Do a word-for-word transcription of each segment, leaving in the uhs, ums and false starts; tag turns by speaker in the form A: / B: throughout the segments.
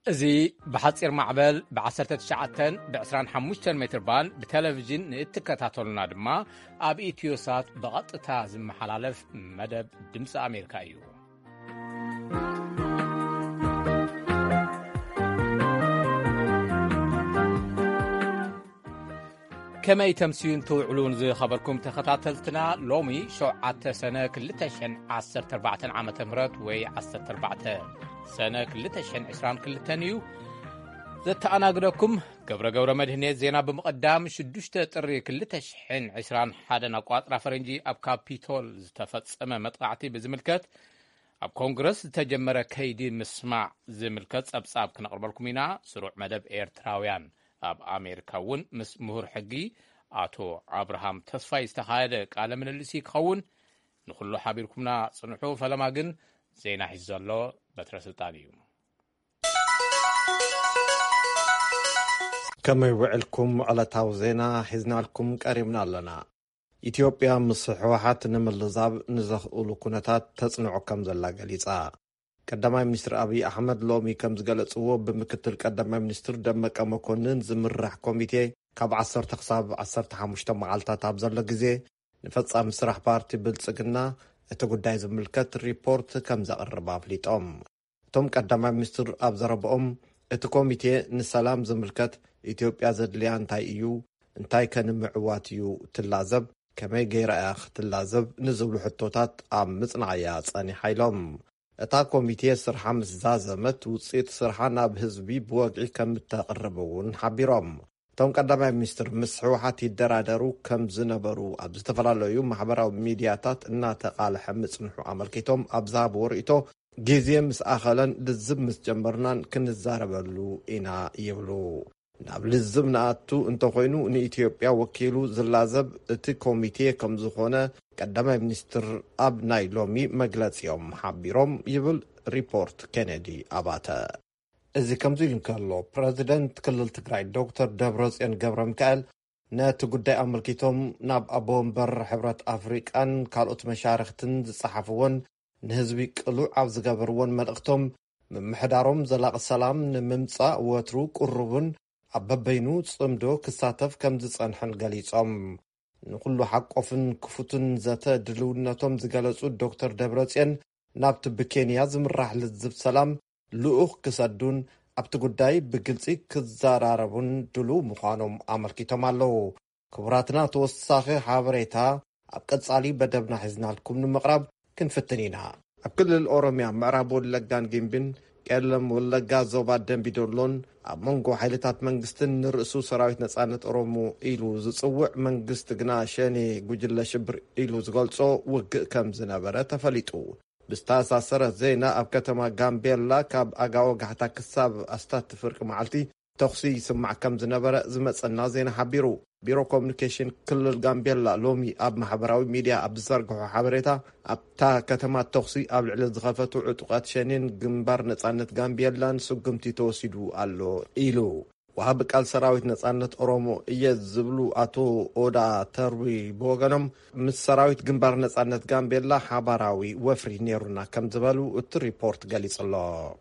A: እዚ بحصير معبل بعشرة تشعتن بعشران حموشتن متر بان بتلفزيون نتكتاتلنا دما اب إثيوسات بقطتا زمحلالف مدب دمص أمريكا እዩ كما يتمسيون توعلون زي خبركم تخطاتلتنا لومي شوعة سنة كلتشن عصر تربعة عامة مرات وي عصر تربعة سنة كلتشن عشران كلتنيو زت أنا أقولكم قبر قبر مدهنية زينا بمقدام شدوشت تري كلتشن عشران حدا نقاط رافرنجي أب كابيتول زتفت سما مطقعتي بزملكت أب كونغرس تجمر كيدي مسمع زملكت أب صاب كنقرب لكم هنا سروع مدب إيرتراويان أب أمريكا ون مس مهور حقي آتو أبراهام تصفى يستخايد قال من اللي خون نخلو حبيركمنا صنحو فلما قن زينا حز الله بتر سلطانيو
B: كما يوعلكم على تاوزينا حزنا لكم قريبنا لنا إثيوبيا مصحوحات نملزاب نزخؤلو كونتات تصنعو كم زلا قليصا قدامي منستر أبي أحمد لومي كم زغلصو بمكتل قدامي منستر دمك مكونن زمرح كوميتي كاب عصر تقصاب عصر تحمشت معالتات ابزل غزي نفصام مسرح بارتي بلصقنا اتغداي زملكت ريبورت كم زقرب افليطوم توم قدامي منستر ابزربهم ات كوميتي نسلام زملكت ኢትዮጵያ ዘድልያ እንታይ እዩ እንታይ ከንምዕዋትዩ ትላዘብ ከመይ ገይራ ያኽ ትላዘብ ንዝብሉ ሕቶታት ኣብ ምጽናዕያ ጸኒሓ ኢሎም እታ ኮሚቴ ስርሓ ምስ ዛዘመት ውፅኢት ስርሓ ናብ ህዝቢ ብወግዒ ከም እተቕርብውን ሓቢሮም እቶም ቀዳማይ ሚኒስትር ምስ ሕወሓት ይደራደሩ ከም ዝነበሩ ኣብ ዝተፈላለዩ ማሕበራዊ ሚድያታት እናተቃልሐ ምጽንሑ ኣመልኪቶም ኣብ ዝሃብዎ ርእይቶ ግዜ ምስ ኣኸለን ልዝብ ምስ ጀመርናን ክንዛረበሉ ኢና ይብሉ ናብ ልዝብ ናኣቱ እንተኾይኑ ንኢትዮጵያ ወኪሉ ዝላዘብ እቲ ኮሚቴ ከም ዝኾነ ቀዳማይ ሚኒስትር ኣብ ናይ ሎሚ መግለጺኦም ሓቢሮም ይብል ሪፖርት ኬኔዲ ኣባተ እዚ ከምዚ ኢሉ ከሎ ፕረዚደንት ክልል ትግራይ ዶክተር ደብረጽዮን ገብረሚካኤል ነቲ ጉዳይ ኣመልኪቶም ናብ ኣቦወንበር ሕብረት ኣፍሪቃን ካልኦት መሻርክትን ዝጸሓፍዎን ንህዝቢ ቅሉዕ ኣብ ዝገበርዎን መልእኽቶም ምምሕዳሮም ዘላቂ ሰላም ንምምጻእ ወትሩ ቁርቡን ኣብ በበይኑ ጽምዶ ክሳተፍ ከም ዝጸንሐን ገሊጾም ንኩሉ ሓቆፍን ክፉትን ዘተ ድልውነቶም ዝገለጹ ዶክተር ደብረጽዮን ናብቲ ብኬንያ ዝምራሕ ልዝብ ሰላም ልኡኽ ክሰዱን ኣብቲ ጉዳይ ብግልጺ ክዘራረቡን ድሉው ምዃኖም ኣመልኪቶም ኣለዉ ክቡራትና ተወሳኺ ሓበሬታ ኣብ ቀጻሊ በደብና ሒዝናልኩም ንምቕራብ ክንፍትን ኢና ኣብ ክልል ኦሮምያ ምዕራብ ወለጋን ጊምቢን ቀለም ወለጋ ዞባ ደምቢዶሎን ኣብ መንጎ ሓይልታት መንግስትን ንርእሱ ሰራዊት ነጻነት ኦሮሞ ኢሉ ዝጽውዕ መንግስት ግና ሸኔ ጉጅለ ሽብር ኢሉ ዝገልጾ ውግእ ከም ዝነበረ ተፈሊጡ ብዝተኣሳሰረ ዜና ኣብ ከተማ ጋምቤላ ካብ ኣጋኦ ጋሕታ ክሳብ ኣስታት ፍርቂ መዓልቲ ተኽሲ ይስማዕ ከም ዝነበረ ዝመጸና ዜና ሓቢሩ ቢሮ ኮሙኒኬሽን ክልል ጋምቤላ ሎሚ ኣብ ማሕበራዊ ሚድያ ኣብ ዝዘርግሖ ሓበሬታ ኣብታ ከተማ ተኽሲ ኣብ ልዕሊ ዝኸፈቱ ዕጡቃት ሸኔን ግንባር ነጻነት ጋምቤላን ስጉምቲ ተወሲዱ ኣሎ ኢሉ ወሃቢ ቃል ሰራዊት ነጻነት ኦሮሞ እየ ዝብሉ ኣቶ ኦዳ ተርቢ ብወገኖም ምስ ሰራዊት ግንባር ነጻነት ጋምቤላ ሓባራዊ ወፍሪ ነይሩና ከም ዝበሉ እቲ ሪፖርት ገሊጽሎ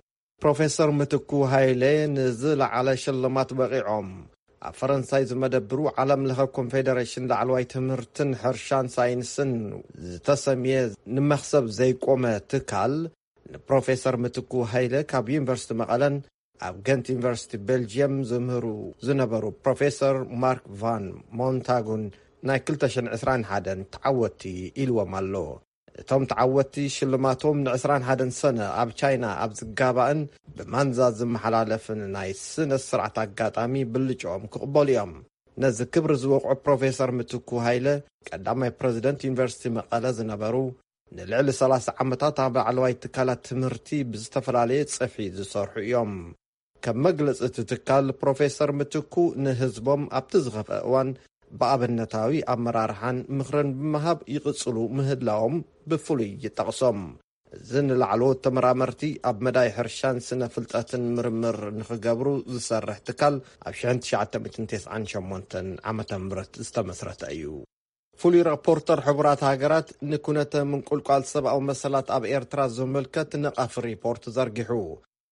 B: ፕሮፌሰር ምትኩ ሃይሌ ንዝለዓለ ሽልማት በቂዖም ኣብ ፈረንሳይ ዝመደብሩ ዓለም ለኸ ኮንፌደሬሽን ላዕለዋይ ትምህርትን ሕርሻን ሳይንስን ዝተሰምየ ንመኽሰብ ዘይቆመ ትካል ንፕሮፌሰር ምትኩ ሃይለ ካብ ዩኒቨርሲቲ መቐለን ኣብ ገንት ዩኒቨርሲቲ ቤልጅየም ዝምህሩ ዝነበሩ ፕሮፌሰር ማርክ ቫን ሞንታጉን ናይ ክልተ ሽሕን ዕስራን ሓደን ተዓወቲ ኢልዎም ኣሎ እቶም ተዓወቲ ሽልማቶም ንዕስራን ሓደን ሰነ ኣብ ቻይና ኣብ ዝጋባእን ብማንዛ ዝመሓላለፍን ናይ ስነ ስርዓት ኣጋጣሚ ብልጭኦም ክቕበሉ እዮም ነዚ ክብሪ ዝወቕዑ ፕሮፌሰር ምትኩ ሃይለ ቀዳማይ ፕረዚደንት ዩኒቨርሲቲ መቐለ ዝነበሩ ንልዕሊ ሰላሳ ዓመታት ኣብ ላዕለዋይ ትካላት ትምህርቲ ብዝተፈላለየ ጽፍሒ ዝሰርሑ እዮም ከም መግለፂ እቲ ትካል ፕሮፌሰር ምትኩ ንህዝቦም ኣብቲ ዝኸፍአ እዋን ብኣብነታዊ ኣመራርሓን ምኽርን ብምሃብ ይቕጽሉ ምህላዎም ብፍሉይ ይጠቕሶም እዚ ንላዕሎ ተመራመርቲ ኣብ መዳይ ሕርሻን ስነ ፍልጠትን ምርምር ንኽገብሩ ዝሰርሕ ትካል ኣብ ሽሕን ትሽዓተ ሚእትን ትስዓን ሸሞንተን ዓመተ ምህረት ዝተመስረተ እዩ ፍሉይ ሪፖርተር ሕቡራት ሃገራት ንኩነተ ምንቁልቋል ሰብኣዊ መሰላት ኣብ ኤርትራ ዝምልከት ነቓፊ ሪፖርት ዘርጊሑ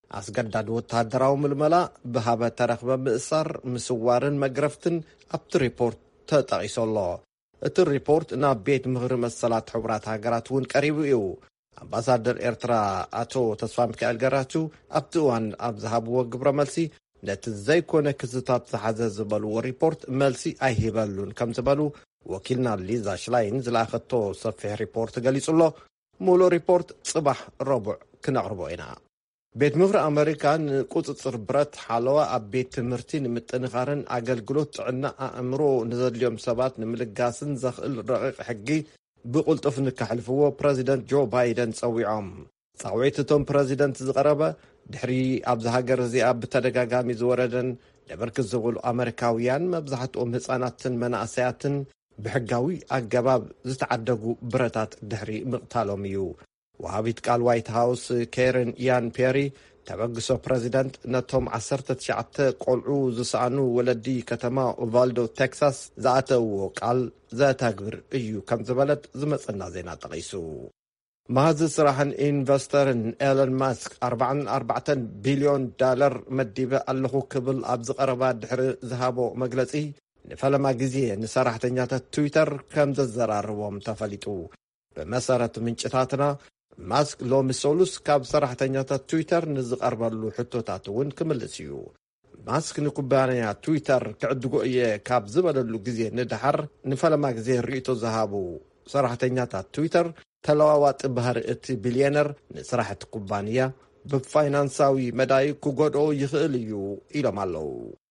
B: ኣስገዳድ ወታደራዊ ምልመላ ብሃበ ተረኽበ ምእሳር ምስዋርን መግረፍትን ኣብቲ ሪፖርት ተጠቒሶሎ እቲ ሪፖርት ናብ ቤት ምኽሪ መሰላት ሕቡራት ሃገራት እውን ቀሪቡ እዩ ኣምባሳደር ኤርትራ ኣቶ ተስፋ ሚካኤል ገራችሁ ኣብቲ እዋን ኣብ ዝሃብዎ ግብረ መልሲ ነቲ ዘይኮነ ክስታት ዝሓዘ ዝበልዎ ሪፖርት መልሲ ኣይሂበሉን ከም ዝበሉ ወኪልና ሊዛ ሽላይን ዝለኣኸቶ ሰፊሕ ሪፖርት ገሊጹሎ ሙሉእ ሪፖርት ጽባሕ ረቡዕ ክነቕርቦ ኢና ቤት ምኽሪ ኣሜሪካ ንቁፅፅር ብረት ሓለዋ ኣብ ቤት ትምህርቲ ንምጥንኻርን ኣገልግሎት ጥዕና ኣእምሮ ንዘድልዮም ሰባት ንምልጋስን ዘኽእል ረቂቕ ሕጊ ብቁልጡፍ ንከሕልፍዎ ፕረዚደንት ጆ ባይደን ፀዊዖም ፃውዒት እቶም ፕረዚደንት ዝቐረበ ድሕሪ ኣብዚ ሃገር እዚኣ ብተደጋጋሚ ዝወረደን ደበርክት ዝበሉ ኣሜሪካውያን መብዛሕትኦም ህፃናትን መናእሰያትን ብሕጋዊ ኣገባብ ዝተዓደጉ ብረታት ድሕሪ ምቕታሎም እዩ ወሃቢት ቃል ዋይት ሃውስ ኬረን ኢያን ፔሪ ተበግሶ ፕረዚደንት ነቶም ዓሰርተ ትሽዓተ ቆልዑ ዝሰኣኑ ወለዲ ከተማ ኡቫልዶ ቴክሳስ ዝኣተውዎ ቃል ዘተግብር እዩ ከም ዝበለት ዝመፀና ዜና ጠቒሱ ማህዝ ስራሕን ኢንቨስተርን ኤለን ማስክ ኣርባዕን ኣርባዕተን ቢልዮን ዳለር መዲበ ኣለኹ ክብል ኣብ ዝቐረባ ድሕሪ ዝሃቦ መግለፂ ንፈለማ ግዜ ንሰራሕተኛታት ትዊተር ከም ዘዘራርቦም ተፈሊጡ ብመሰረት ምንጭታትና ማስክ ሎሚ ሶሉስ ካብ ሰራሕተኛታት ትዊተር ንዝቐርበሉ ሕቶታት እውን ክምልስ እዩ ማስክ ንኩባንያ ትዊተር ክዕድጎ እየ ካብ ዝበለሉ ግዜ ንድሓር ንፈለማ ግዜ ርእቶ ዝሃቡ ሰራሕተኛታት ትዊተር ተለዋዋጢ ባህሪ እቲ ቢልዮነር ንስራሕቲ ኩባንያ ብፋይናንሳዊ መዳይ ክጎድኦ ይኽእል እዩ ኢሎም ኣለዉ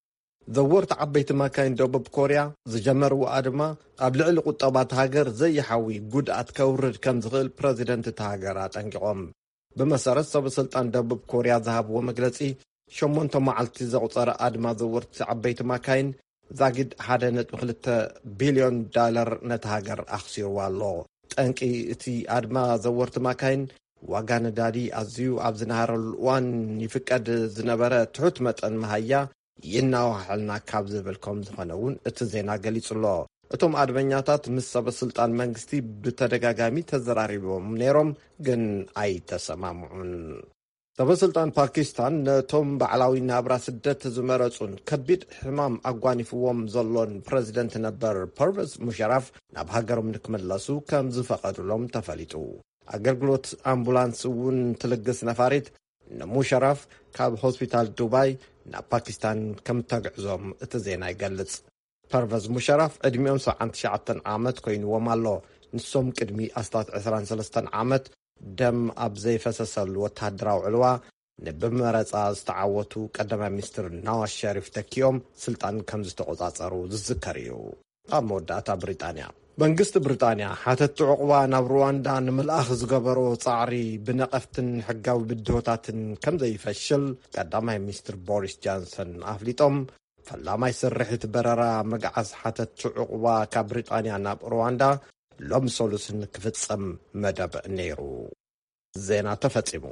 B: ዘወርቲ ዓበይቲ መካይን ደቡብ ኮርያ ዝጀመርዋ ድማ ኣብ ልዕሊ ቁጠባት ሃገር ዘይሓዊ ጉድኣት ከውርድ ከም ዝኽእል ፕረዚደንት እቲ ሃገር ኣጠንቂቖም ብመሰረት ሰበስልጣን ደቡብ ኮርያ ዝሃብዎ መግለፂ ሸሞንተ መዓልቲ ዘቑፀረ ኣድማ ዘወርቲ ዓበይቲ መካይን ዛጊድ ሓደ ነጥቢ ክልተ ቢልዮን ዳለር ነቲ ሃገር ኣኽሲርዋ ኣሎ ጠንቂ እቲ ኣድማ ዘወርቲ መካይን ዋጋ ነዳዲ ኣዝዩ ኣብ ዝነበረሉ እዋን ይፍቀድ ዝነበረ ትሑት መጠን መሃያ ይናዋሓልና ካብ ዝብልኩም ዝኾነ እውን እቲ ዜና ገሊጹሎ እቶም ኣድመኛታት ምስ ሰበስልጣን መንግስቲ ብተደጋጋሚ ተዘራሪቦም ነይሮም ግን ኣይተሰማምዑን ሰበስልጣን ፓኪስታን ነቶም ባዕላዊ ናብራ ስደት ዝመረጹን ከቢድ ሕማም ኣጓኒፍዎም ዘሎን ፕረዚደንት ነበር ፐርቨዝ ሙሸራፍ ናብ ሃገሮም ንክመለሱ ከም ዝፈቐዱሎም ተፈሊጡ ኣገልግሎት ኣምቡላንስ እውን ትልግስ ነፋሪት ንሙሸራፍ ካብ ሆስፒታል ዱባይ ናብ ፓኪስታን ከም ተግዕዞም እቲ ዜና ይገልጽ ፐርቨዝ ሙሸራፍ ዕድሚኦም ሰብዓን ትሽዓተ ዓመት ኮይንዎም ኣሎ ንሶም ቅድሚ ኣስታት ዕስራን ሰለስተን ዓመት ደም ኣብ ዘይፈሰሰሉ ወታደራዊ ዕልዋ ንብመረፃ ዝተዓወቱ ቀዳማይ ሚኒስትር ናዋዝ ሸሪፍ ተኪኦም ስልጣን ከም ዝተቆጻጸሩ ዝዝከር እዩ ኣብ መወዳእታ ብሪጣንያ መንግስቲ ብሪጣንያ ሓተት ዕቑባ ናብ ሩዋንዳ ንምልኣኽ ዝገበሮ ጻዕሪ ብነቐፍትን ሕጋዊ ብድሆታትን ከም ዘይፈሽል ቀዳማይ ሚኒስትር ቦሪስ ጆንሰን ኣፍሊጦም ፈላማይ ስርሒት በረራ መግዓዝ ሓተት ዕቑባ ካብ ብሪጣንያ ናብ ሩዋንዳ ሎም ሶሉስ ንክፍጸም መደብ ነይሩ ዜና ተፈጺሙ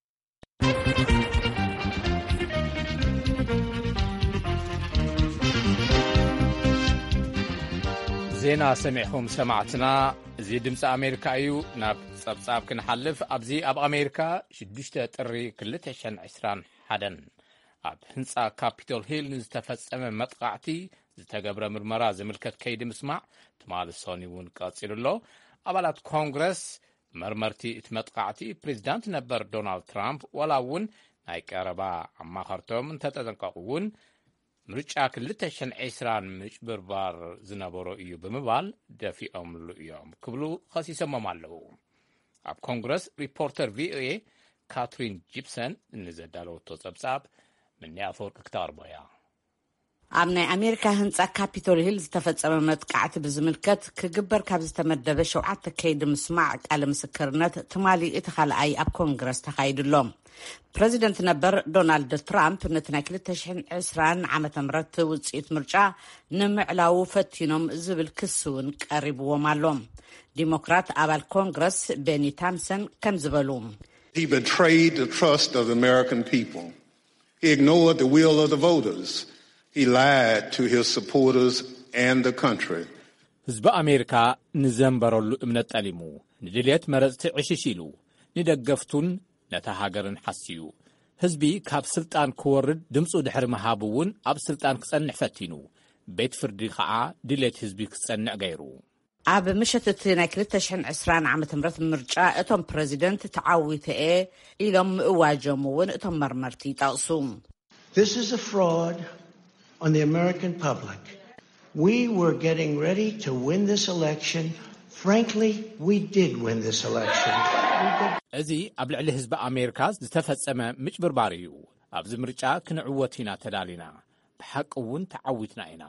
A: ዜና ሰሚዕኹም ሰማዕትና እዚ ድምፂ ኣሜሪካ እዩ ናብ ጸብጻብ ክንሓልፍ ኣብዚ ኣብ ኣሜሪካ ሽዱሽተ ጥሪ ክልተ ሽሕን ዒስራን ሓደን ኣብ ህንፃ ካፒቶል ሂል ንዝተፈጸመ መጥቃዕቲ ዝተገብረ ምርመራ ዝምልከት ከይዲ ምስማዕ ትማል ሶኒ እውን ቀፂሉ ኣሎ ኣባላት ኮንግረስ መርመርቲ እቲ መጥቃዕቲ ፕሬዚዳንት ነበር ዶናልድ ትራምፕ ዋላ እውን ናይ ቀረባ ኣማኸርቶም እንተተጠንቀቑ እውን ምርጫ ክልተ ሽሕን ዒስራን ምጭብርባር ዝነበሮ እዩ ብምባል ደፊኦምሉ እዮም ክብሉ ኸሲሶሞም ኣለዉ ኣብ ኮንግረስ ሪፖርተር ቪኦኤ ካትሪን ጂፕሰን ንዘዳለወቶ ጸብጻብ ምንያ ኣፈወርቂ ክተቕርቦ እያ
C: ኣብ ናይ ኣሜሪካ ህንፃ ካፒቶል ሂል ዝተፈጸመ መጥቃዕቲ ብዝምልከት ክግበር ካብ ዝተመደበ ሸውዓተ ከይዲ ምስማዕ ቃለ ምስክርነት ትማሊ እቲ ካልኣይ ኣብ ኮንግረስ ተኻይድሎም ፕረዚደንት ነበር ዶናልድ ትራምፕ ነቲ ናይ ክልተ ሽሕን ዒስራን ዓመተ ምህረት ውፅኢት ምርጫ ንምዕላው ፈቲኖም ዝብል ክስ እውን ቀሪብዎም ኣሎ ዲሞክራት ኣባል ኮንግረስ ቤኒ ታምሰን ከም ዝበሉ
D: He betrayed the trust of the American people. He ignored the will of the voters. He lied to his supporters and the country.
A: ህዝቢ ኣሜሪካ ንዘንበረሉ እምነት ጠሊሙ ንድልየት መረፅቲ ዕሽሽ ኢሉ ንደገፍቱን ነታ ሃገርን ሓስዩ ህዝቢ ካብ ስልጣን ክወርድ ድምፁ ድሕሪ መሃቡውን ኣብ ስልጣን ክጸንሕ ፈቲኑ ቤት ፍርዲ ከዓ ድሌት ህዝቢ ክጸንዕ ገይሩ
C: ኣብ ምሸት እቲ ናይ ክልተ ሽሕን ዕስራን ዓመተ ምህረት ምርጫ እቶም ፕሬዚደንት ተዓዊተ እየ ኢሎም ምእዋጆም እውን እቶም መርመርቲ ይጠቕሱ
E: This is a fraud on the American public. We were getting ready to win this election. Frankly, we did win this election.
A: እዚ ኣብ ልዕሊ ህዝቢ ኣሜሪካ ዝተፈጸመ ምጭብርባር እዩ ኣብዚ ምርጫ ክንዕወት ኢና ተዳሊና ብሓቂ እውን ተዓዊትና ኢና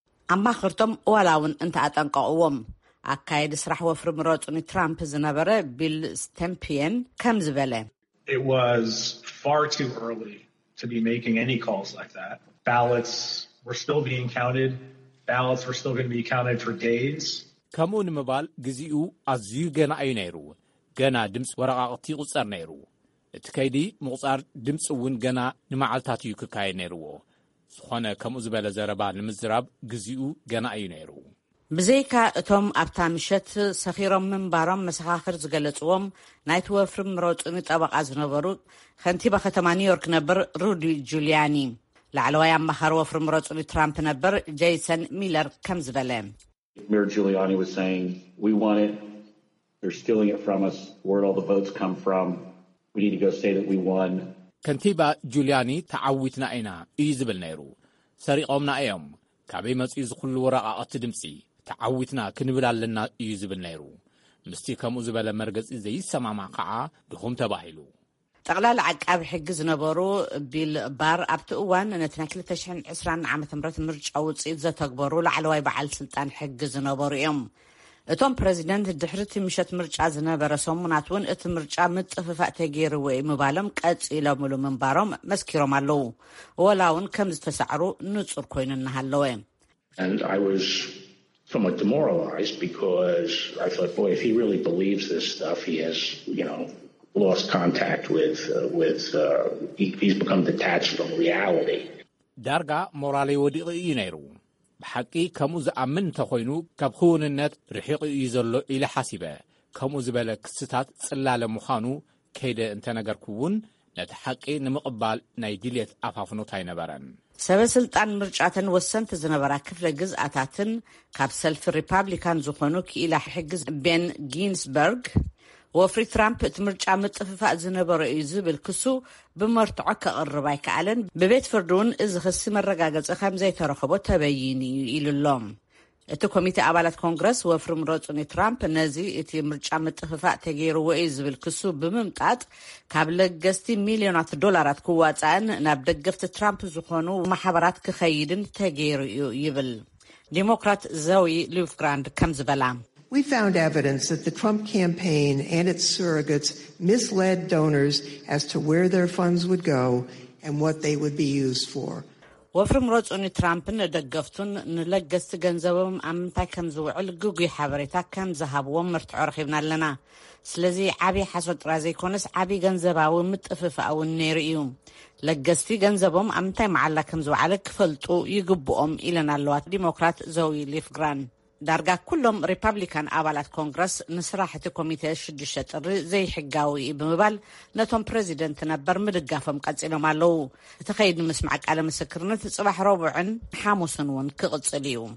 C: ኣማኽርቶም ዋላውን እንተኣጠንቀቕዎም ኣካይድ ስራሕ ወፍሪ ምረጡን ትራምፕ ዝነበረ ቢል ስቴምፒየን ከም ዝበለ
F: It was far too early to be making any calls like that. Ballots were still being counted. Ballots were still going to be counted for days.
A: ከምኡ ንምባል ግዚኡ ኣዝዩ ገና እዩ ነይሩ ገና ድምፂ ወረቓቕቲ ይቁፀር ነይሩ እቲ ከይዲ ምቁፃር ድምፂ እውን ገና ንመዓልታት እዩ ክካየድ ነይሩዎ ዝኾነ ከምኡ ዝበለ ዘረባ ንምዝራብ ግዚኡ ገና እዩ ነይሩ
C: ብዘይካ እቶም ኣብታ ምሸት ሰኺሮም ምንባሮም መሰኻኽር ዝገለጽዎም ናይቲ ወፍሪ ምረጡን ጠበቓ ዝነበሩ ከንቲባ ከተማ ኒውዮርክ ነበር ሩዲ ጁሊያኒ ላዕለዋይ ኣማኻሪ ወፍሪ ምረጡን ትራምፕ ነበር ጄይሰን ሚለር ከም ዝበለ
G: Mayor Giuliani was saying, we want it. They're stealing it from us. Where'd all the votes come from? We need to go say that we won.
A: ከንቲባ ጁሊያኒ ተዓዊትና ኢና እዩ ዝብል ነይሩ ሰሪቆምና እዮም ካበይ መጽኡ ዝኹሉ ወረቓቕቲ ድምፂ ተዓዊትና ክንብል ኣለና እዩ ዝብል ነይሩ ምስቲ ከምኡ ዝበለ መርገጺ ዘይሰማማ ከዓ ድኹም ተባሂሉ ጠቕላላ ዓቃቢ ሕጊ ዝነበሩ ቢል ባር ኣብቲ እዋን ነቲ ናይ ክልተ ሽሕን ዕስራን ዓመተ ምህረት ምርጫ ውፅኢት ዘተግበሩ ላዕለዋይ በዓል ስልጣን ሕጊ ዝነበሩ እዮም እቶም ፕሬዚደንት ድሕርቲ ምሸት ምርጫ ዝነበረ ሰሙናት እውን እቲ ምርጫ ምጥፍፋእ ተገይርዎ ምባሎም ቀፂሎምሉ ምንባሮም መስኪሮም ኣለዉ ወላውን ከም ዝተሳዕሩ ንጹር ኮይኑ እናሃለወ
G: And I was somewhat demoralized because I thought, boy, if he really believes this stuff, he has, you know, lost contact with, uh, with uh, he, he's become detached from reality.
A: ዳርጋ ሞራለይ ወዲቕ እዩ ነይሩ ብሓቂ ከምኡ ዝኣምን እንተኾይኑ ካብ ክውንነት ርሒቕ እዩ ዘሎ ኢለ ሓሲበ ከምኡ ዝበለ ክስታት ጽላለ ምዃኑ ከይደ እንተነገርኩውን ነቲ ሓቂ ንምቕባል ናይ ድልየት ኣፋፍኖት ኣይነበረን ሰበስልጣን ምርጫተን ወሰንቲ ዝነበራ ክፍለ ግዝኣታትን ካብ ሰልፊ ሪፓብሊካን ዝኾኑ ክኢላ ሕግዝ ቤን ጊንስበርግ ወፍሪ ትራምፕ እቲ ምርጫ ምጥፍፋእ ዝነበረ እዩ ዝብል ክሱ ብመርትዖ ከቕርብ ኣይከኣለን ብቤት ፍርዲ እውን እዚ ክሲ መረጋገፂ ከም ዘይተረኸቦ ተበይኒ እዩ ኢሉሎም እቲ ኮሚቴ ኣባላት ኮንግረስ ወፍሪ ምረጡን ትራምፕ ነዚ እቲ ምርጫ ምጥፍፋእ ተገይርዎ እዩ ዝብል ክሱ ብምምጣጥ ካብ ለገስቲ ሚልዮናት ዶላራት ክዋፃእን ናብ ደገፍቲ ትራምፕ ዝኾኑ ማሕበራት ክኸይድን ተገይሩ እዩ ይብል ዲሞክራት ዘዊ ሊፍግራንድ ከም ዝበላ
E: We found evidence that the Trump campaign and its surrogates misled donors as to where their funds would go and what they would be used for.
C: ወፍሪ ምረጡን ትራምፕን ደገፍቱን ንለገስቲ ገንዘቦም ኣብ ምንታይ ከም ዝውዕል ጉጉይ ሓበሬታ ከም ዝሃብዎም መርትዖ ረኺብና ኣለና ስለዚ ዓብዪ ሓሶት ጥራይ ዘይኮነስ ዓብዪ ገንዘባዊ ምጥፍፋእ እውን ነይሩ እዩ ለገስቲ ገንዘቦም ኣብ ምንታይ መዓላ ከም ዝውዓለ ክፈልጡ ይግብኦም ኢለን ኣለዋ ዲሞክራት ዘዊ ሊፍግራን ዳርጋ ኩሎም ሪፓብሊካን ኣባላት ኮንግረስ ንስራሕቲ ኮሚቴ ሽዱሽተ ጥሪ ዘይሕጋዊ ብምባል ነቶም ፕሬዚደንት ነበር ምድጋፎም ቀፂሎም ኣለዉ እቲ ከይዲ ምስማዕ ቃለ ምስክርነት ጽባሕ ረቡዕን ሓሙስን እውን ክቕፅል እዩ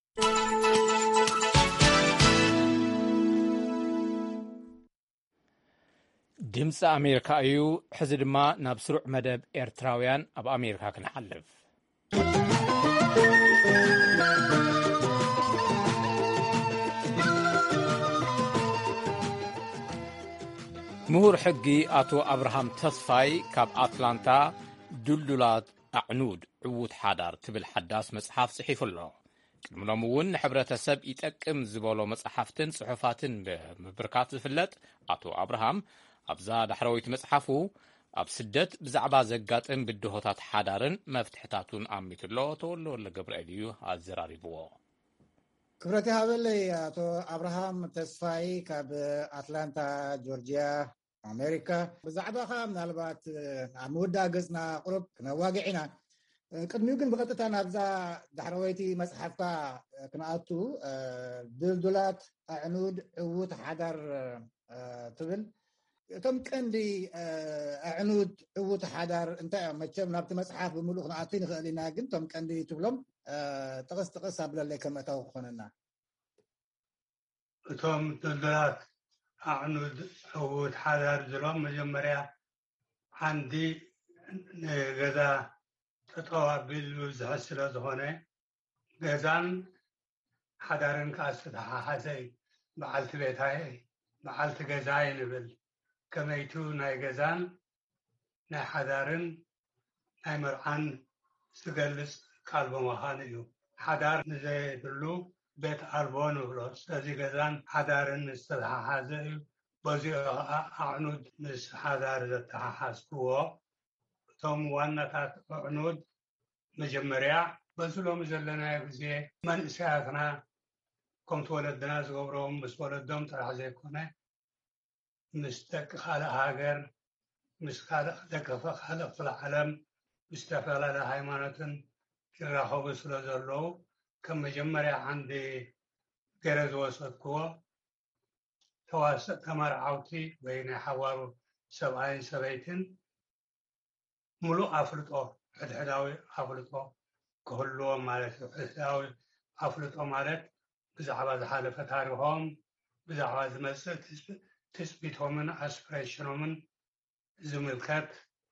A: ድምፂ ኣሜሪካ እዩ ሕዚ ድማ ናብ ስሩዕ መደብ ኤርትራውያን ኣብ ኣሜሪካ ክንሓልፍ ምሁር ሕጊ ኣቶ ኣብርሃም ተስፋይ ካብ ኣትላንታ ዱልዱላት ኣዕኑድ ዕዉት ሓዳር ትብል ሓዳስ መጽሓፍ ጽሒፉ ኣሎ ቅድሚሎም እውን ንሕብረተሰብ ይጠቅም ዝበሎ መጽሓፍትን ጽሑፋትን ብምብርካት ዝፍለጥ ኣቶ ኣብርሃም ኣብዛ ዳሕረወይቲ መጽሓፉ ኣብ ስደት ብዛዕባ ዘጋጥም ብድሆታት ሓዳርን መፍትሕታቱን ኣሚቱሎ ተወሎ ወለ ገብርኤል እዩ ኣዘራሪብዎ
H: ክብረት ሃበለይ ኣቶ ኣብርሃም ተስፋይ ካብ ኣትላንታ ጆርጂያ ኣሜሪካ ብዛዕባኻ ምናልባት ኣብ ምውዳእ ገጽና ቁሩብ ክነዋግዕ ኢና ቅድሚኡ ግን ብቐጥታ ናብዛ ዳሕረወይቲ መጽሓፍካ ክንኣቱ ድልዱላት ኣዕኑድ ዕዉት ሓዳር ትብል እቶም ቀንዲ ኣዕኑድ ዕውት ሓዳር እንታይ እዮም መቸም ናብቲ መፅሓፍ ብምሉእ ክንኣቱ ንኽእል ኢና ግን እቶም ቀንዲ ትብሎም ጥቕስ ጥቕስ ኣብለለይ ከም እታው ክኾነና
I: እቶም ድልድላት ኣዕኑድ ዕውት ሓዳር ዝሎም መጀመርያ ዓንዲ ገዛ ጠጠው ኣቢሉ ዝሕዝ ስለ ዝኾነ ገዛን ሓዳርን ከዓ ዝተተሓሓዘ እዩ በዓልቲ ቤታየ በዓልቲ ገዛየ ንብል ከመይቱ ናይ ገዛን ናይ ሓዳርን ናይ መርዓን ዝገልጽ ቃል ብምዃኑ እዩ ሓዳር ንዘይብሉ ቤት ኣልቦ ንብሎ ስለዚ ገዛን ሓዳርን ዝተተሓሓዘ እዩ በዚኡ ከዓ ኣዕኑድ ምስ ሓዳር ዘተሓሓዝክዎ እቶም ዋናታት ኣዕኑድ መጀመርያ በዚ ሎሚ ዘለናዮ ግዜ መንእሰያትና ከምቲ ወለድና ዝገብሮም ምስ ወለዶም ጥራሕ ዘይኮነ ምስ ደቂ ካልእ ሃገር ምስ ካልእ ደቂ ካልእ ክፍለ ዓለም ዝተፈላለዩ ሃይማኖትን ይራኸቡ ስለ ዘለዉ ከም መጀመርያ ዓንዲ ገይረ ዝወሰድክዎ ተዋስእ ተመርዓውቲ ወይ ናይ ሓዋሩ ሰብኣይን ሰበይትን ሙሉእ ኣፍልጦ ሕድሕዳዊ ኣፍልጦ ክህልዎም ማለት እዩ ሕድሕዳዊ ኣፍልጦ ማለት ብዛዕባ ዝሓለፈ ታሪኾም ብዛዕባ ዝመጽእ ትጽቢቶምን ኣስፒሬሽኖምን ዝምልከት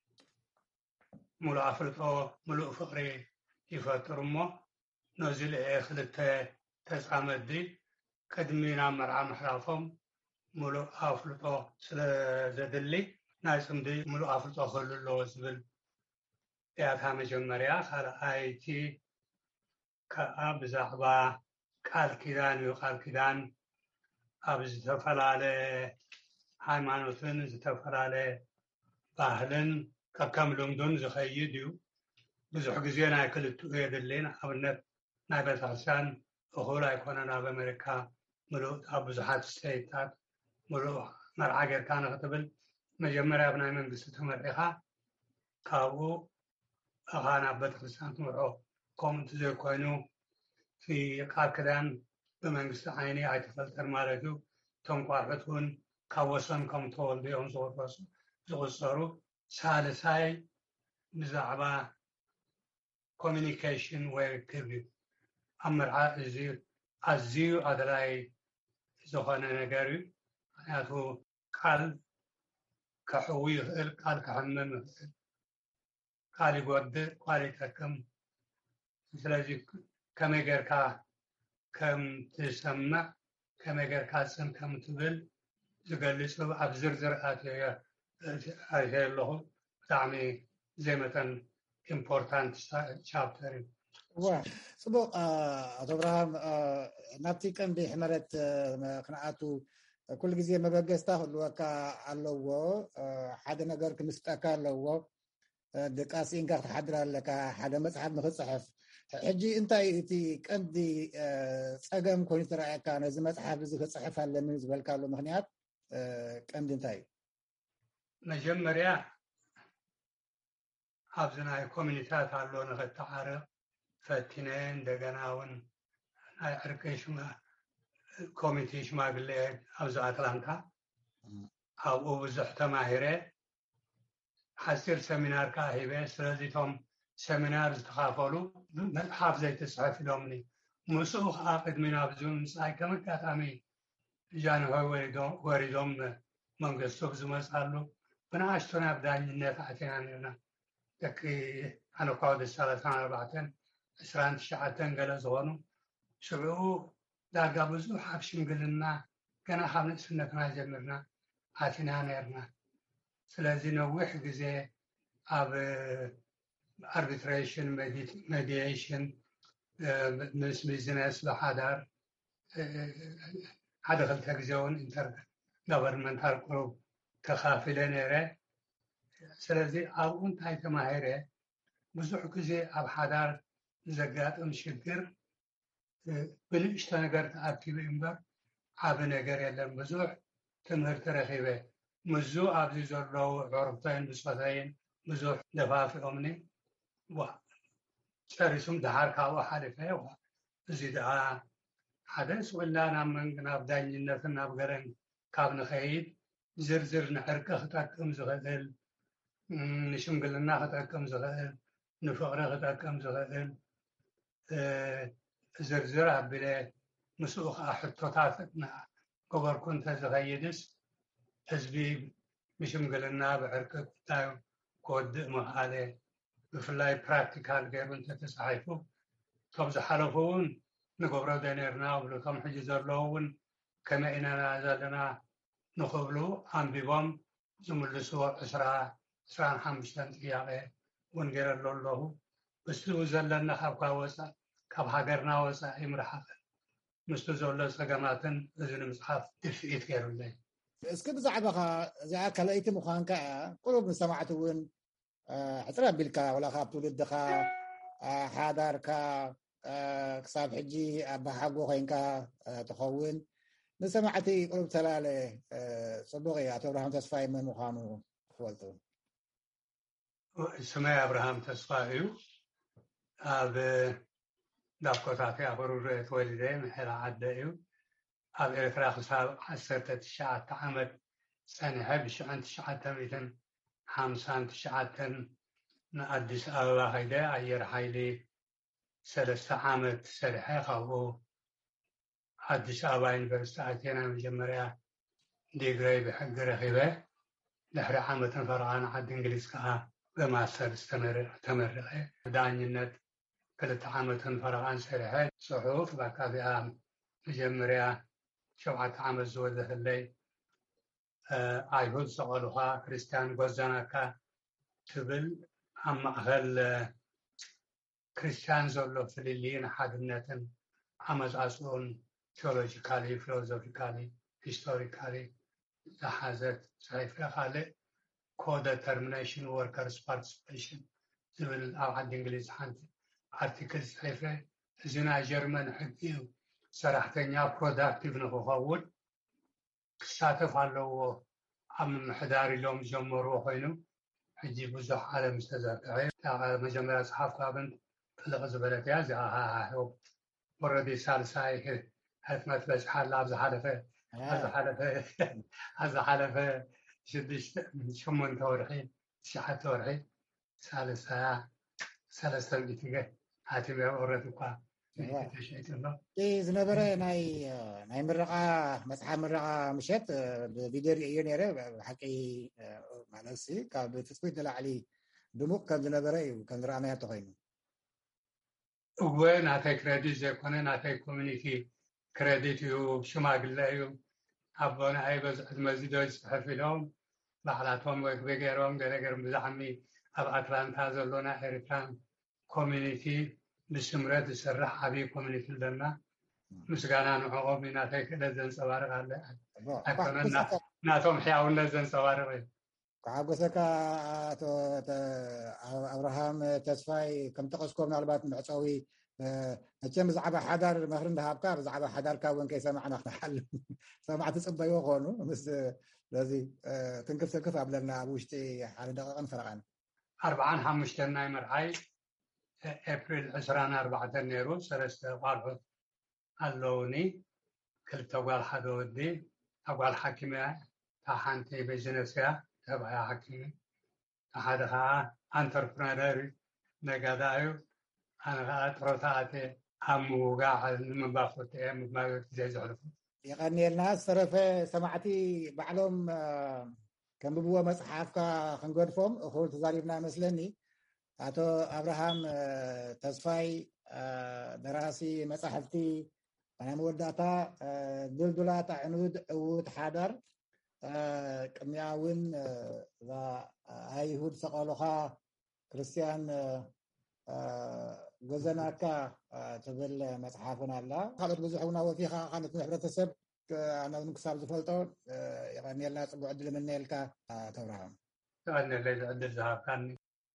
I: ሙሉእ ኣፍልጦ ሙሉእ ፍቕሪ ይፈጥሩ እሞ ነዚ ልአ ክልተ ተፃመዲ ቅድሚ ናብ መርዓ ምሕላፎም ሙሉእ ኣፍልጦ ስለ ዘድሊ ናይ ጽምዲ ሙሉእ ኣፍልጦ ክህሉ ኣለዎ ዝብል እያታ መጀመርያ ካልኣይቲ ከዓ ብዛዕባ ቃል ኪዳን እዩ ቃል ኪዳን ኣብ ዝተፈላለየ ሃይማኖትን ዝተፈላለየ ባህልን ከከም ልምዱን ዝኸይድ እዩ ብዙሕ ግዜ ናይ ክልቲኡ የድሊ ንኣብነት ናይ ቤተክርስትያን እኹል ኣይኮነን ኣብ ኣሜሪካ ሙሉእ ኣብ ብዙሓት ስቴታት ሙሉእ መርዓ ጌርካ ንኽትብል መጀመርያ ብናይ መንግስቲ ተመሪኻ ካብኡ ኣኻ ናብ ቤተክርስትያን ትምርዖ ከምኡ እንተዘይኮይኑ እቲ ቃል ኪዳን ብመንግስቲ ዓይኒ ኣይተፈልጠን ማለት እዩ እቶም ቋልዑት እውን ካብ ወሰን ከም ተወልዱ እዮም ዝቑፀሩ ሳልሳይ ብዛዕባ ኮሚኒኬሽን ወይ ርክብ እዩ ኣብ መርዓ እዚ ኣዝዩ ኣድላይ ዝኾነ ነገር እዩ ምክንያቱ ቃል ከሕዊ ይኽእል ቃል ክሕምም ይኽእል ቃል ይጎድእ ቃል ይጠቅም ስለዚ ከመይ ጌርካ ከም ትሰምዕ ከመይ ጌርካ ፅን ከም ትብል ዝገልፅ ኣብ ዝርዝር ኣትየ ኣለኹ ብጣዕሚ ዘይመጠን ኢምፖርታንት ቻፕተር እዩ
H: ዋ ጽቡቕ ኣቶ ብርሃም ናብቲ ቀንዲ ሕመረት ክንኣቱ ኩሉ ግዜ መበገስታ ክህልወካ ኣለዎ ሓደ ነገር ክምስጠካ ኣለዎ ደቃሲንካ ክትሓድር ኣለካ ሓደ መፅሓፍ ንክፅሕፍ ሕጂ እንታይ እቲ ቀንዲ ፀገም ኮይኑ ትረኣየካ ነዚ መፅሓፍ እዚ ክፅሕፍ ኣለኒ ዝበልካሉ ምክንያት ቀንዲ እንታይ እዩ
I: መጀመርያ ኣብዚ ናይ ኮሚኒታት ኣሎ ንኽተዓርቕ ፈቲነ እንደገና እውን ናይ ዕርቂ ኮሚቴ ሽማግሌ ኣብዚ ኣትላንታ ኣብኡ ብዙሕ ተማሂረ ሓፂር ሰሚናር ከዓ ሂበ ስለዚ እቶም ሰሚናር ዝተኻፈሉ መፅሓፍ ዘይትፅሕፍ ኢሎምኒ ምስኡ ከዓ ቅድሚ ናብዚ ምምፃእ ከም ኣጋጣሚ ጃንሆይ ወሪዶም መንግስቱ ብዝመፃሉ ብንኣሽቱ ናብ ዳኝነት ኣቲና ነርና ደቂ ኣነ እኳ ወዲ ሰላሳን ኣርባዕተን ዕስራን ትሽዓተን ገለ ዝኾኑ ሽዑኡ ዳርጋ ብዙሕ ኣብ ሽምግልና ገና ካብ ንእስነትና ጀሚርና ኣቲና ነርና ስለዚ ነዊሕ ግዜ ኣብ arbitration mediation ምስ ቢዝነስ ብሓዳር ሓደ ክልተ ግዜ እውን ኢንተር ጋቨርንመንታል ግሩፕ ተኻፊለ ነይረ ስለዚ ኣብኡ እንታይ ተማሂረ ብዙሕ ግዜ ኣብ ሓዳር ዘጋጥም ሽግር ብንእሽቶ ነገር ተኣኪቡ እምበር ዓብ ነገር የለን ብዙሕ ትምህርቲ ረኺበ ምዙ ኣብዚ ዘለዉ ዕርክተይን ብፆተይን ብዙሕ ደፋፊኦምኒ ጨሪሱም ድሓር ካብኡ ሓሊፈ እዚ ደኣ ሓደ ስቁልና ናብ ዳኝነትን ናብ ገረን ካብ ንኸይድ ዝርዝር ንዕርቀ ክጠቅም ዝኽእል ንሽምግልና ክጠቅም ዝኽእል ንፍቕሪ ክጠቅም ዝኽእል ዝርዝር ኣቢለ ምስኡ ከዓ ሕቶታት ገበርኩ እንተዝኸይድስ ህዝቢ ብሽምግልና ብዕርቀ ጉዳዩ ክወድእ ምኽኣለ ብፍላይ ፕራክቲካል ገይሩ እንተተፃሒፉ እቶም ዝሓለፉ እውን ንገብሮ ደኔርና ብሉ እቶም ሕጂ ዘለዉ እውን ከመይ ኢና ዘለና ንኽብሉ ኣንቢቦም ዝምልስዎ ዕስራን ሓሙሽተን ጥያቄ እውን ገይረሉ ኣለኹ ምስቱ ዘለና ካብካ ወፃእ ካብ ሃገርና ወፃኢ ምርሓቕ ምስቱ ዘሎ ፀገማትን እዚ ንምፅሓፍ ድፍኢት ገይሩለይ
H: እስኪ ብዛዕባኻ እዚኣ ካልአይቲ ምዃንካ ቁሩብ ንሰማዕቲ እውን ሕፅር ኣቢልካ ወላ ካብ ትውልድኻ ሓዳርካ ክሳብ ሕጂ ኣባ ሓጎ ኮይንካ ትኸውን ንሰማዕቲ ቁሩብ ተላለ ፅቡቕ እዩ ኣቶ ኣብርሃም ተስፋይ መን ምዃኑ ክፈልጡ
I: ስመይ ኣብርሃም ተስፋይ እዩ ኣብ ዳብኮታት ኣኽሩር ተወሊደ ምሕራ ዓደ እዩ ኣብ ኤርትራ ክሳብ ዓሰርተ ትሽዓተ ዓመት ፀኒሐ ብሽዑን ትሽዓተ ሚእትን ሓምሳን ትሽዓተን ንኣዲስ ኣበባ ከይደ ኣየር ሓይሊ ሰለስተ ዓመት ሰሪሐ ካብኡ ኣዲስ ኣበባ ዩኒቨርሲቲ ኣቴና መጀመርያ ዲግሪ ብሕጊ ረኺበ ድሕሪ ዓመትን ፈረቓን ዓዲ እንግሊዝ ከዓ ብማስተርስ ተመረቐ ዳኝነት ክልተ ዓመትን ፈረቓን ሰሪሐ ፅሑፍ ባካቢኣ መጀመርያ ሸውዓተ ዓመት ዝወዘህለይ ኣይሁድ ሰቐሉኻ ክርስቲያን ጎዛናካ ትብል ኣብ ማእኸል ክርስቲያን ዘሎ ፍልልይን ሓድነትን ኣመፃፅኡን ቴዎሎጂካሊ ፊሎዞፊካሊ ሂስቶሪካሊ ዝሓዘት ፅሒፈ ካልእ ኮደተርሚኔሽን ወርከርስ ፓርቲሲፔሽን ዝብል ኣብ ዓዲ እንግሊዝ ሓንቲ ኣርቲክል ፅሒፈ እዚ ናይ ጀርመን ሕጊ እዩ ሰራሕተኛ ፕሮዳክቲቭ ንክኸውን ክሳተፍ ኣለዎ ኣብ ምምሕዳር ኢሎም ዝጀመርዎ ኮይኑ ሕጂ ብዙሕ ዓለም ዝተዘርግሐ መጀመርያ ፀሓፍ ካብን ፍልቕ ዝበለት እያ እዚኣ ወረዲ ሳልሳይ ሕትመት በፅሓላ ኣብ ዝሓለፈ ኣብ ዝሓለፈ ሽዱሽተ ሸሞንተ ወርሒ ትሽዓተ ወርሒ ሳልሳያ ሰለስተ ሚእቲ ሓቲመ ወረዲ እኳ
H: ዝነበረ ናይ ናይ ምረቓ መፅሓፍ ምረቓ ምሸት ብቪድዮ ሪእዮ ነይረ ብሓቂ ማለት ካብ ትፅቢት ንላዕሊ ድሙቕ ከም ዝነበረ እዩ ከም ዝረኣናዮ ተኮይኑ
I: እወ ናተይ ክሬዲት ዘይኮነ ናተይ ኮሚኒቲ ክሬዲት እዩ ሽማግለ እዩ ኣቦና ኣይ በዚ ዕድመ እዚ ዶ ዝፅሕፍ ኢሎም ባዕላቶም ወይ ክቤ ገይሮም ገለገር ብዛዕሚ ኣብ ኣትላንታ ዘሎና ኤርትራን ኮሚኒቲ ብስምረት ዝስራሕ ዓብዪ ኮሚኒቲ ኣለና ምስጋና ንዕኦም ናተይ ክእለት ዘንፀባርቕ ኣለ ኣይኮነና ናቶም ሕያውነት ዘንፀባርቕ እዩ
H: ክሓጎሰካ ኣቶ ኣብርሃም ተስፋይ ከም ጠቀስኮ ምናልባት መዕፀዊ መቸም ብዛዕባ ሓዳር መክሪ እንዳሃብካ ብዛዕባ ሓዳርካ እውን ከይሰማዕና ክነሓልም ሰማዕቲ ፅበዮ ኮኑ ምስ ስለዚ ትንክፍ ትንክፍ ኣብለና ኣብ ውሽጢ ሓደ ደቂቕን ፈረቓን
I: ኣርባዓን ሓሙሽተን ናይ መርዓይ ኤፕሪል ዕስራን ኣርባዕተን ነይሩ ሰለስተ ቋልዑት ኣለውኒ ክልተ ጓል ሓደ ወዲ እታ ጓል ሓኪም እያ እታ ሓንቲ ቢዝነስ እያ ተባያ ሓኪም ሓደ ከዓ ኣንተርፕረነር ነጋዳ እዩ ኣነ ከዓ ጥሮታ ኣተ ኣብ ምውጋዕ ንምባኽቲ እየ ምግማዮት ግዜ ዘሕልፉ
H: ይቐኒየልና ዝተረፈ ሰማዕቲ ባዕሎም ከንብብዎ መፅሓፍካ ክንገድፎም እኹል ተዛሪብና መስለኒ ኣቶ ኣብርሃም ተስፋይ ደራሲ መፅሕፍቲ ናይ መወዳእታ ድልዱላት ኣዕኑድ ዕዉት ሓዳር ቅድሚኣ እውን ኣይሁድ ሰቐሉኻ ክርስቲያን ጎዘናካ ትብል መፅሓፍን ኣላ ካልኦት ብዙሕ እውን ኣወፊኻ ካልኦት ሕብረተሰብ ኣነ ክሳብ ዝፈልጦ ይቐኒየልና ፅቡቅ ዕድል ምንኤልካ ኣቶ ኣብርሃም
I: ይቐኒየለይ ዝዕድል ዝሃብካኒ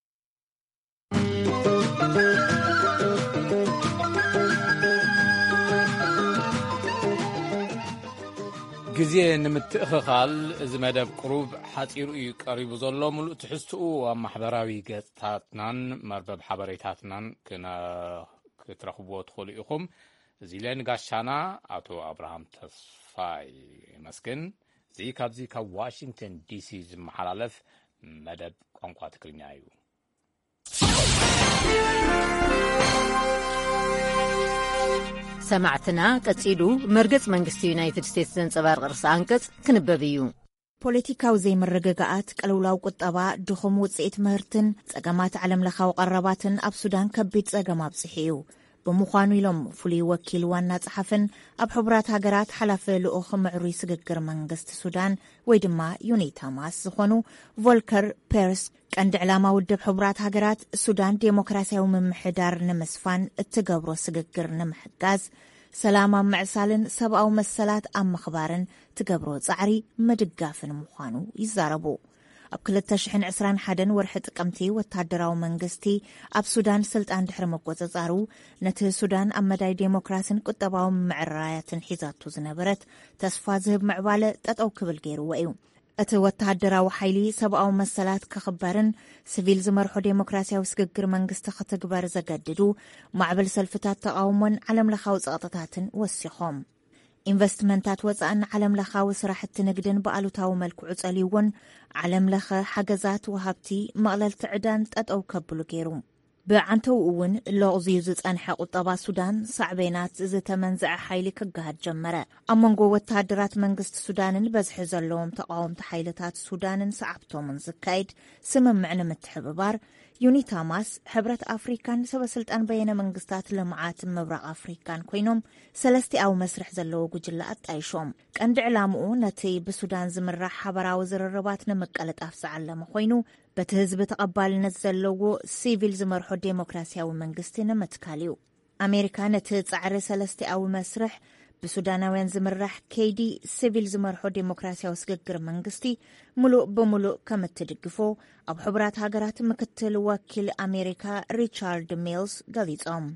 A: ግዜ ንምትእኽኻል እዚ መደብ ቅሩብ ሓፂሩ እዩ ቀሪቡ ዘሎ ሙሉእ ትሕዝትኡ ኣብ ማሕበራዊ ገፅታትናን መርበብ ሓበሬታትናን ክትረኽብዎ ትኽእሉ ኢኹም እዚ ለን ጋሻና ኣቶ ኣብርሃም ተስፋይ መስግን እዚ ካብዚ ካብ ዋሽንግተን ዲሲ ዝመሓላለፍ መደብ ቋንቋ ትግርኛ እዩ።
J: ሰማዕትና ቀጺሉ መርገጽ መንግስቲ ዩናይትድ ስቴትስ ዘንጸባርቕ ርእሲ አንቀጽ ክንበብ እዩ።
K: ፖለቲካዊ ዘይምርግጋኣት፣ ቀልውላው ቁጠባ፣ ድኹም ውጽኢት ምህርትን ጸገማት ዓለም ለኻዊ ቀረባትን ኣብ ሱዳን ከቢድ ጸገም ኣብጽሒ እዩ ብምዃኑ ኢሎም ፍሉይ ወኪል ዋና ጸሓፍን ኣብ ሕቡራት ሃገራት ሓላፊ ልኡኽ ምዕሩይ ስግግር መንግስቲ ሱዳን ወይ ድማ ዩኒታማስ ዝኾኑ ቮልከር ፔርስ ቀንዲ ዕላማ ውድብ ሕቡራት ሃገራት ሱዳን ዴሞክራሲያዊ ምምሕዳር ንምስፋን እትገብሮ ስግግር ንምሕጋዝ ሰላም ኣብ ምዕሳልን ሰብኣዊ መሰላት ኣብ ምኽባርን ትገብሮ ጻዕሪ ምድጋፍን ምዃኑ ይዛረቡ። ኣብ ክልተ ሽሕን ዕስራን ሓደን ወርሒ ጥቅምቲ ወታደራዊ መንግስቲ ኣብ ሱዳን ስልጣን ድሕሪ መቆጻጻሩ ነቲ ሱዳን ኣብ መዳይ ዴሞክራሲን ቁጠባዊ ምዕራያትን ሒዛቱ ዝነበረት ተስፋ ዝህብ ምዕባለ ጠጠው ክብል ገይርዎ እዩ። እቲ ወታደራዊ ሓይሊ ሰብኣዊ መሰላት ክኽበርን ሲቪል ዝመርሖ ዴሞክራሲያዊ ስግግር መንግስቲ ክትግበር ዘገድዱ ማዕበል ሰልፍታት ተቃውሞን ዓለም ለኻዊ ጸቕጥታትን ወሲኾም ኢንቨስትመንታት ወፃእን ዓለም ለኻዊ ስራሕቲ ንግድን ብኣሉታዊ መልክዑ ጸልይዎን ዓለም ለኸ ሓገዛት ወሃብቲ መቕለልቲ ዕዳን ጠጠው ከብሉ ገይሩ። ብዓንተው እውን ለغዝዩ ዝጸንሐ ቁጠባ ሱዳን ሳዕቤናት ዝተመንዝዐ ሓይሊ ክገሃድ ጀመረ። ኣብ መንጎ ወታደራት መንግስቲ ሱዳንን በዝሒ ዘለዎም ተቃወምቲ ሓይልታት ሱዳንን ሰዓብቶምን ዝካየድ ስምምዕ ንምትሕብባር ዩኒታማስ ሕብረት ኣፍሪካን ሰበስልጣን በየነ መንግስታት ልምዓት ምብራቕ ኣፍሪካን ኮይኖም ሰለስቲኣዊ መስርሕ ዘለዎ ጉጅለ ኣጣይሾም። ቀንዲ ዕላምኡ ነቲ ብሱዳን ዝምራሕ ሓበራዊ ዝርርባት ንምቅልጣፍ ዝዓለመ ኮይኑ በቲ ህዝቢ ተቐባልነት ዘለዎ ሲቪል ዝመርሖ ዴሞክራሲያዊ መንግስቲ ንምትካል እዩ። ኣሜሪካ ነቲ ጻዕሪ ሰለስቲኣዊ መስርሕ ብሱዳናውያን ዝምራሕ ከይዲ ሲቪል ዝመርሖ ዴሞክራሲያዊ ስግግር መንግስቲ ሙሉእ ብምሉእ ከም እትድግፎ ኣብ ሕቡራት ሃገራት ምክትል ወኪል ኣሜሪካ ሪቻርድ ሚልስ ገሊጾም።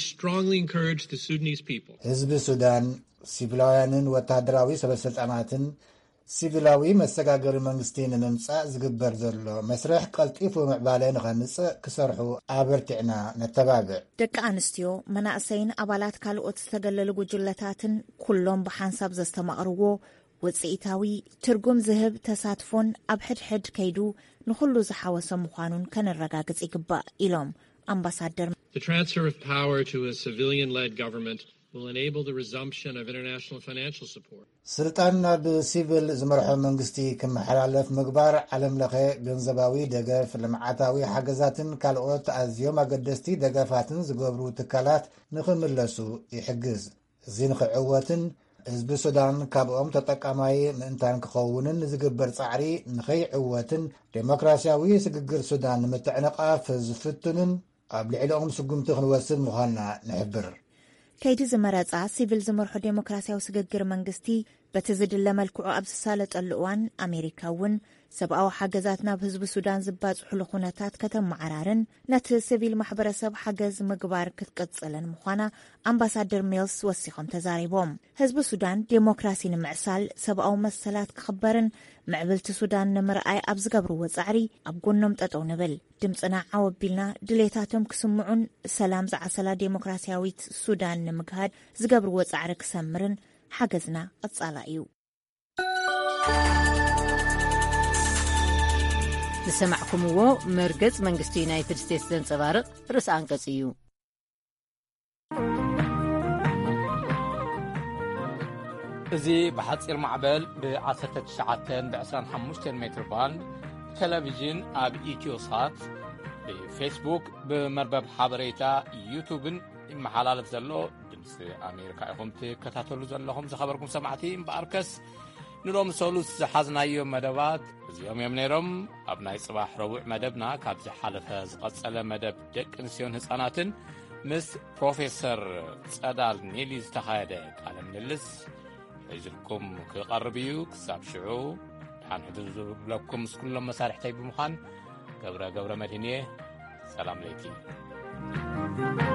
H: ህዝቢ ሱዳን ሲቪላውያንን ወታደራዊ ሰበስልጣናትን ሲቪላዊ መሰጋገሪ መንግስቲ ንምምጻእ ዝግበር ዘሎ መስርሕ ቀልጢፉ ምዕባለ ንኸምጽእ ክሰርሑ ኣበርቲዕና ነተባብዕ።
K: ደቂ ኣንስትዮ መናእሰይን ኣባላት ካልኦት ዝተገለሉ ጉጅለታትን ኩሎም ብሓንሳብ ዘስተማቕርዎ ውጽኢታዊ ትርጉም ዝህብ ተሳትፎን ኣብ ሕድሕድ ከይዱ ንኹሉ ዝሓወሰ ምዃኑን ከነረጋግጽ ይግባእ ኢሎም ኣምባሳደር
L: The transfer of power to a civilian-led government will enable the resumption of international financial support.
H: ስልጣን ናብ ሲቪል ዝመርሖ መንግስቲ ክመሓላለፍ ምግባር ዓለም ለኸ ገንዘባዊ ደገፍ ልምዓታዊ ሓገዛትን ካልኦት ኣዝዮም ኣገደስቲ ደገፋትን ዝገብሩ ትካላት ንኽምለሱ ይሕግዝ። እዚ ንኽዕወትን ህዝቢ ሱዳን ካብኦም ተጠቃማይ ምእንታን ክኸውንን ዝግበር ጻዕሪ ንኸይዕወትን ዴሞክራሲያዊ ስግግር ሱዳን ንምትዕንቃፍ ዝፍትንን ኣብ ልዕሊኦም ስጉምቲ ክንወስድ ምዃንና ንሕብር።
K: ከይዲ ዝመረጻ ሲቪል ዝመርሖ ዴሞክራሲያዊ ስግግር መንግስቲ በቲ ዝድለ መልክዑ ኣብ ዝሳለጠሉ እዋን ኣሜሪካ እውን ሰብኣዊ ሓገዛት ናብ ህዝቢ ሱዳን ዝባጽሕሉ ኩነታት ከተመዓራርን ነቲ ሲቪል ማሕበረሰብ ሓገዝ ምግባር ክትቀጽልን ምዃና ኣምባሳደር ሚልስ ወሲኾም ተዛሪቦም። ህዝቢ ሱዳን ዴሞክራሲ ንምዕሳል ሰብኣዊ መሰላት ክኽበርን ምዕብልቲ ሱዳን ንምርኣይ ኣብ ዝገብርዎ ጻዕሪ ኣብ ጎኖም ጠጠው ንብል። ድምፅና ዓወቢልና ድሌታቶም ክስምዑን ሰላም ዝዓሰላ ዴሞክራሲያዊት ሱዳን ንምግሃድ ዝገብርዎ ጻዕሪ ክሰምርን ሓገዝና ቀጻላ እዩ።
J: ዝሰማዕኩምዎ መርገጽ መንግስቲ ዩናይትድ ስቴትስ ዘንጸባርቕ ርእሲ አንቀጽ እዩ።
A: እዚ ብሓፂር ማዕበል ብ19 ብ25 ሜትር ባንድ ቴሌቪዥን ኣብ ኢትዮሳት ብፌስቡክ ብመርበብ ሓበሬታ ዩቱብን ይመሓላለፍ ዘሎ ድምፂ ኣሜሪካ ኢኹም ትከታተሉ ዘለኹም። ዝኸበርኩም ሰማዕቲ እምበኣርከስ ንሎም ሰሉስ ዝሓዝናዮ መደባት እዚኦም እዮም ነይሮም። ኣብ ናይ ጽባሕ ረቡዕ መደብና ካብ ዝሓለፈ ዝቐጸለ መደብ ደቂ ኣንስትዮን ህፃናትን ምስ ፕሮፌሰር ጸዳል ኔሊ ዝተኻየደ ቃለ ምልልስ ሒዝልኩም ክቐርብ እዩ። ክሳብ ሽዑ ሓንሕዱ ዝብለኩም ምስ ኩሎም መሳርሕተይ ብምዃን ገብረ ገብረ መድህንየ ሰላም ለይቲ።